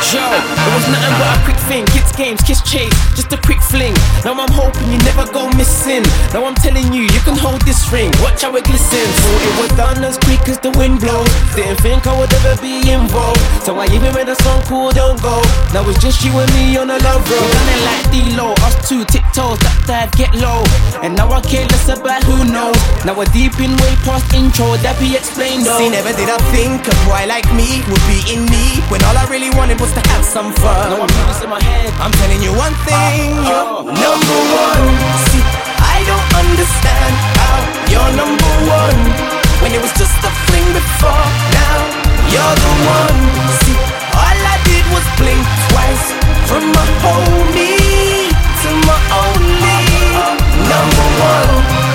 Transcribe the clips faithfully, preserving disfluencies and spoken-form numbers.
Yo, it was nothing but a quick thing. Kids games, kiss chase, just a quick fling. Now I'm hoping you never go missing. Now I'm telling you, you can hold this ring. Watch how it glistens. Thought it was done as quick as the wind blows. Didn't think I would ever be involved. So I even made a song called Don't Go. Now it's just you and me on a love road. We done it like D-Lo, us two tiptoes, that dive, get low. And now I care less about who knows. Now we're deep in way past intro, that be explained though. See, never did I think a boy like me would be in need, when all I really wanted was to have some fun. No music in my head. I'm telling you one thing, you're oh. number one. See, I don't understand how you're number one, when it was just a fling before. Now you're the one. See, all I did was blink twice, from my homie to my only number one.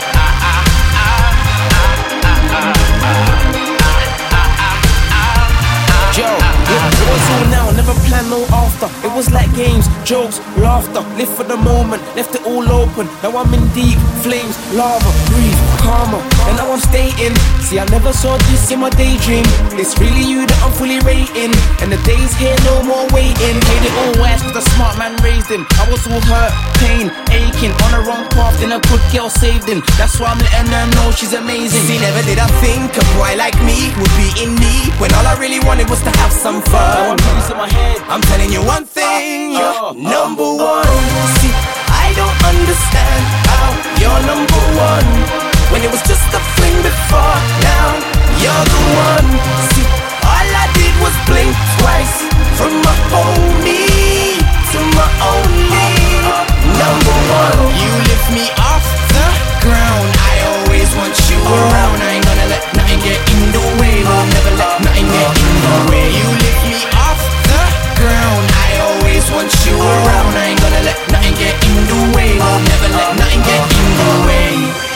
Joe, it was all now, never planned no after. It was like games, jokes, laughter. Live for the moment, left it all open. Now I'm in deep flames, lava, breathe, calmer. And now I'm staying. See, I never saw this in my daydream. It's really you that I'm fully rating. And the days here, no more waiting. Made it all worse cause the smart man raised him. I was all hurt, pain, aching. On the wrong path, then a good girl saved him. That's why I'm letting her know she's amazing. See, never did I think a boy like me would be in need, when all I really wanted was to have some fun. In my head. I'm telling you one thing, you're number one. See, I don't understand how you're number one, when it was just a fling before. Now you're the one. See, all I did was blink twice, from my homie to my only number one. You lift me off the ground, I always want you around. I ain't gonna let nothing get in the way, no, never let nothing get in the way. You lift me off the ground, I always want you around. I ain't gonna let nothing get in the way, no, never let nothing get in the way.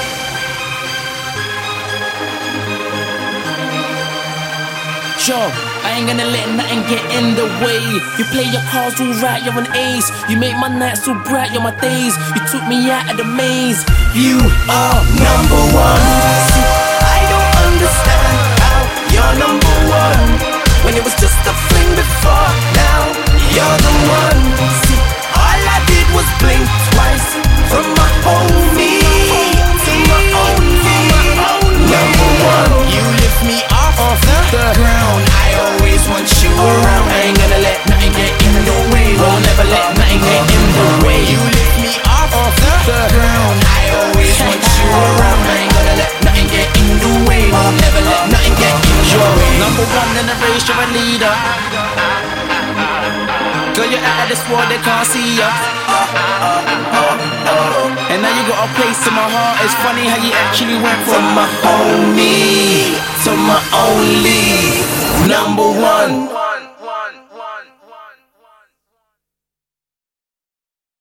Joe, I ain't gonna let nothing get in the way. You play your cards all right, you're an ace. You make my nights so bright, you're my days. You took me out of the maze. You are number one. See, I don't understand how you're number one, when it was just a fling before. Now you're the one. See, all I did was blink twice, from my homie to my only number one. You lift me off the ground, I always want you around. I ain't gonna let nothing get in the way, won't never let nothing get in the way. You lift me off the ground, I always want you around. I ain't gonna let nothing get in the way, won't never let nothing get in the way. Number one in the race, you're a leader. Girl, you're out of this world, they can't see ya. And now you got a place in my heart. It's funny how you actually went from my homie to my only